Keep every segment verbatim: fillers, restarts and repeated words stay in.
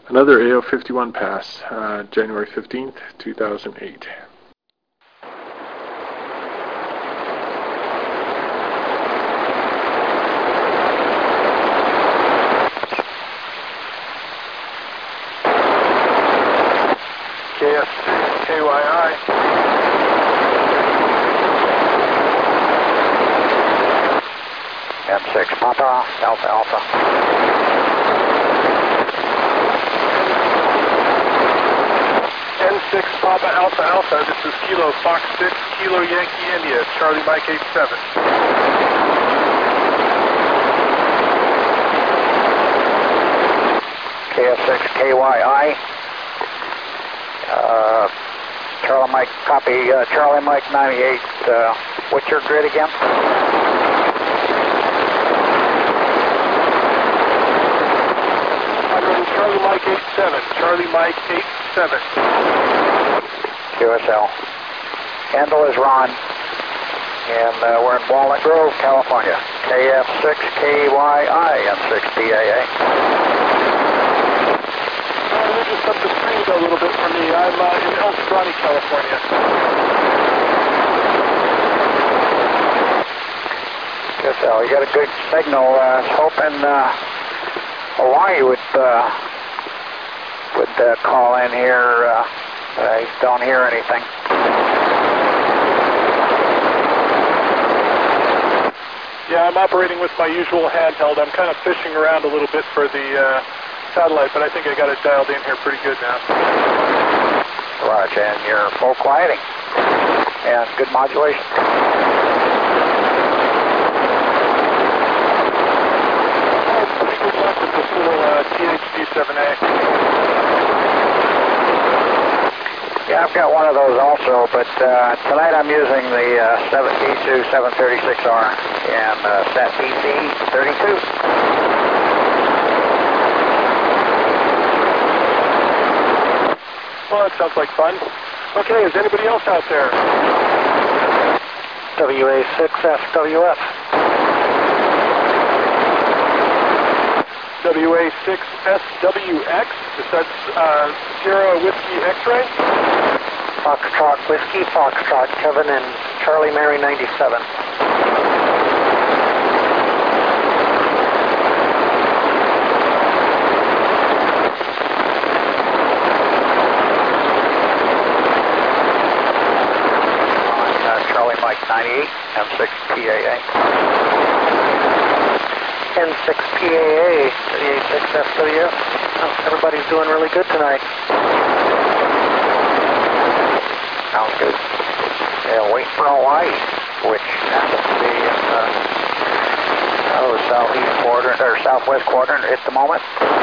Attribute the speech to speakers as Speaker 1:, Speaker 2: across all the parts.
Speaker 1: Another A O fifty-one pass, uh, January fifteenth, two thousand eight.
Speaker 2: K F six K Y I.
Speaker 3: M six Papa, Alpha Alpha.
Speaker 2: N six Papa Alpha Alpha, this is Kilo Fox six, Kilo Yankee India, Charlie Mike eight seven.
Speaker 3: K F six K Y I. Uh, Charlie Mike, copy, uh, Charlie Mike ninety-eight. Uh, what's your grid again?
Speaker 2: I'm running Charlie Mike eight seven, Charlie Mike eight seven.
Speaker 3: Q S L. Handle is Ron, and uh, we're in Walnut Grove, California. K F six K Y I, M six P A A.
Speaker 2: Uh, you're just up the street a little bit from me. I'm uh, in El Segundo, California.
Speaker 3: Q S L, you got a good signal. I was hoping uh, Hawaii would uh, would uh, call in here. Uh, I don't hear anything.
Speaker 2: Yeah, I'm operating with my usual handheld. I'm kind of fishing around a little bit for the uh, satellite, but I think I got it dialed in here pretty good now.
Speaker 3: Roger, and you're full quieting and good modulation.
Speaker 2: Oh, pretty good luck with this little uh, T H D seven A.
Speaker 3: Yeah, I've got one of those also, but uh, tonight I'm using the uh, seven D two seven thirty-six R and uh, Sat P C thirty-two.
Speaker 2: Well, that sounds like fun. Okay, is anybody else out there?
Speaker 3: W A six F W F.
Speaker 2: W A six S W X, that's uh, Sierra Whiskey X-Ray.
Speaker 3: Foxtrot Whiskey, Foxtrot Kevin and Charlie Mary ninety-seven. Uh, Charlie Mike ninety-eight, M six P A A. N six P A A, W A six F W F. Oh, everybody's doing really good tonight. Sounds good. Yeah, wait for Hawaii, which happens to be in the, oh, the southeast quadrant, or southwest quadrant at the moment.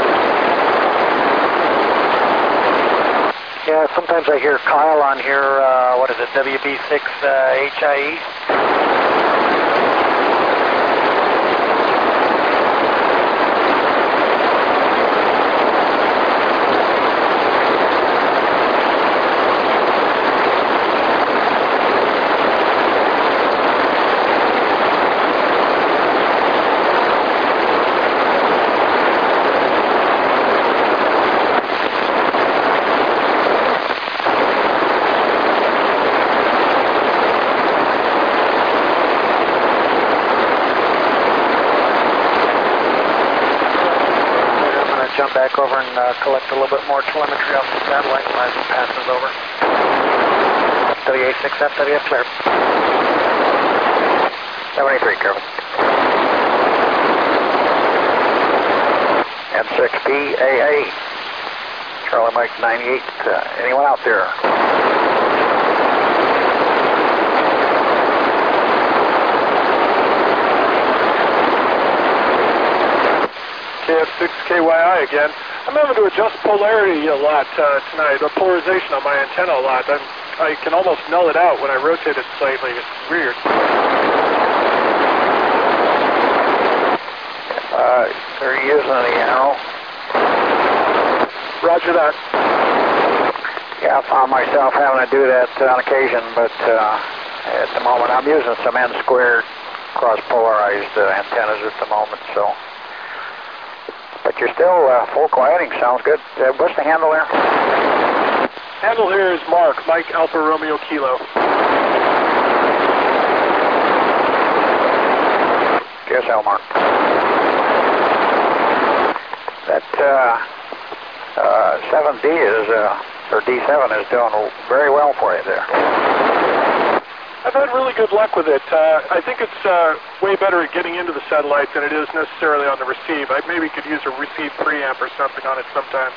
Speaker 3: Yeah, sometimes I hear Kyle on here, uh, what is it, W B six uh, H I E? Jump back over and uh, collect a little bit more telemetry off the satellite as it passes over. W A six F W F clear. seventy-three, Kevin. M six P A A. Charlie Mike ninety-eight. Uh, anyone out there?
Speaker 2: K F six K Y I again. I'm having to adjust polarity a lot uh, tonight, the polarization on my antenna a lot. I'm, I can almost null it out when I rotate it slightly. It's weird.
Speaker 3: Uh, they're using the arrow.
Speaker 2: Roger that.
Speaker 3: Yeah, I found myself having to do that on occasion, but uh, at the moment I'm using some N squared cross-polarized uh, antennas at the moment, so. But Victor, still uh, full quieting. Sounds good. Uh, what's the handle there?
Speaker 2: Handle here is Mark, Mike Alpha Romeo Kilo.
Speaker 3: Q S L, Mark. That uh, uh, seven D is, uh, or D seven is doing very well for you there.
Speaker 2: I've had really good luck with it. Uh, I think it's uh, way better at getting into the satellite than it is necessarily on the receive. I maybe could use a receive preamp or something on it sometimes.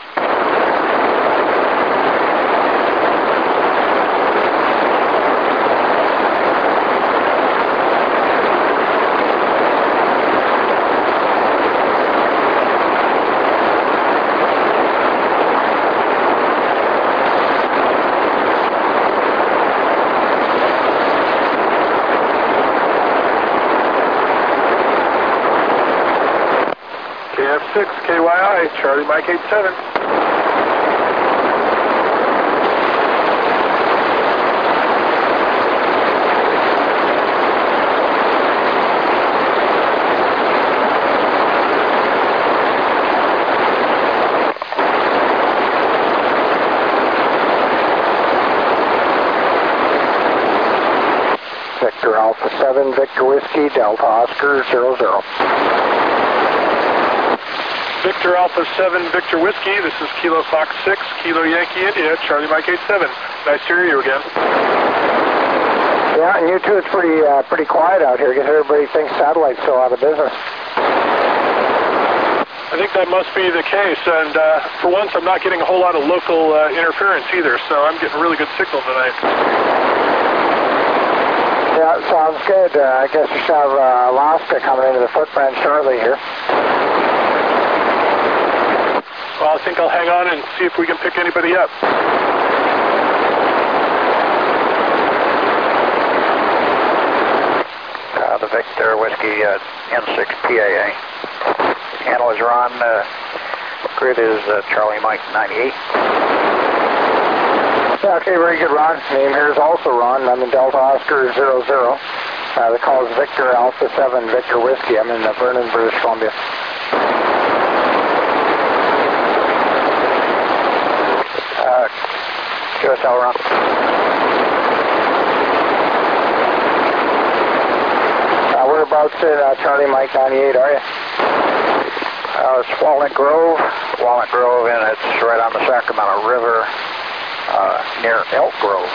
Speaker 2: K F six K Y I, Charlie Mike eight seven.
Speaker 3: Victor Alpha seven, Victor Whiskey, Delta Oscar zero zero.
Speaker 2: Victor Alpha seven, Victor Whiskey, this is Kilo Fox six, Kilo Yankee India, Charlie Mike eight seven. Nice to hear you again.
Speaker 3: Yeah, and you too, it's pretty uh, pretty quiet out here because everybody thinks satellite's still out of business.
Speaker 2: I think that must be the case, and uh, for once I'm not getting a whole lot of local uh, interference either, so I'm getting really good signal tonight.
Speaker 3: Yeah, sounds good. Uh, I guess we should have uh, Alaska coming into the footprint shortly here.
Speaker 2: Well, I think I'll hang on and see if we can pick anybody up.
Speaker 3: Uh, the Victor Whiskey uh, N six P A A. Handle is Ron. Uh, grid is uh, Charlie Mike ninety-eight. Yeah, okay, very good, Ron. Name here is also Ron. I'm in Delta Oscar zero zero. Uh, the call is Victor Alpha seven, Victor Whiskey. I'm in uh, Vernon, British Columbia. Uh, Q S L, Ron. Uh, whereabouts in uh, Charlie Mike ninety-eight are you? Uh, it's Walnut Grove. Walnut Grove, and it's right on the Sacramento River. Uh, near Elk Grove.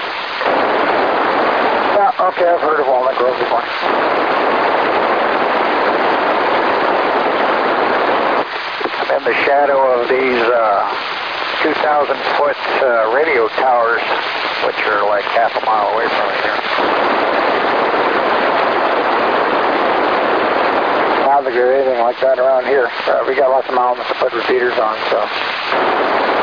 Speaker 3: Yeah, okay, I've heard of Walnut Grove before. I'm in the shadow of these uh, two thousand foot uh, radio towers, which are like half a mile away from me here. I don't think there's anything like that around here. Uh, we got lots of mountains to put repeaters on, so.